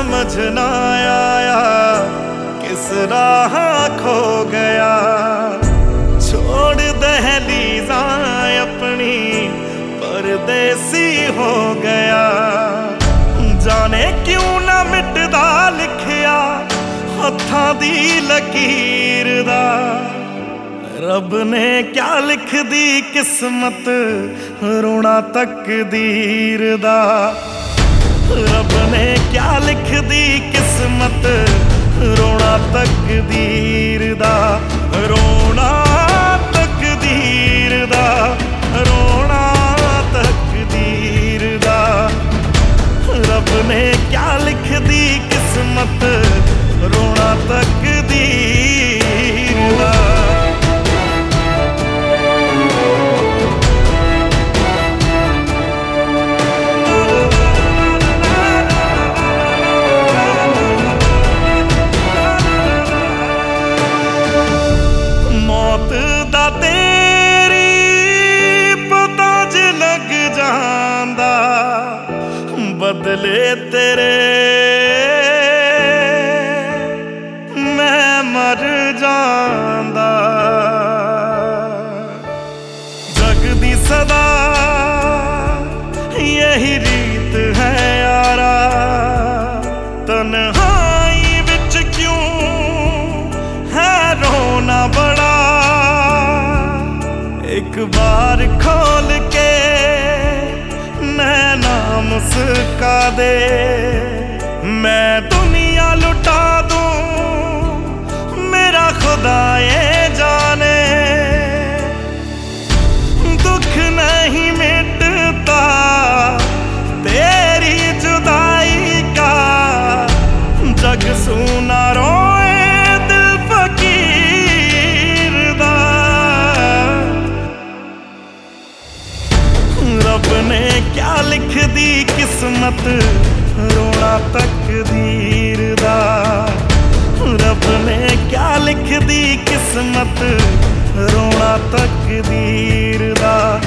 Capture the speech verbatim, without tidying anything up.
समझ ना आया किस राह खो गया। छोड़ दहलीज़ा अपनी परदेसी हो गया। जाने क्यों ना मिटदा लिखिया हत्थां दी लकीर दा। रब ने क्या लिख दी किस्मत रोना तकदीर दा। रब ने क्या लिख दी किस्मत रोना तकदीर दा। रोना तकदीर दा, रोना तकदीर दा। रब ने क्या लिख दी किस्मत रोना तकदीर दा। बदले तेरे मैं मर जांदा। जग दी सदा यही रीत है यारा। तन्हाई विच क्यों है रोना बड़ा। एक बार खोल के नैना मुस्का दे। मैं दुनिया लुटा दूं मेरा खुदा ये जाने। दुख नहीं मिटता तेरी जुदाई का। जग सुना रोए दिल फकीर दा। रब ने क्या लिख दी किस्मत रोना तकदीर दा। रब ने क्या लिख दी किस्मत रोना तकदीर दा।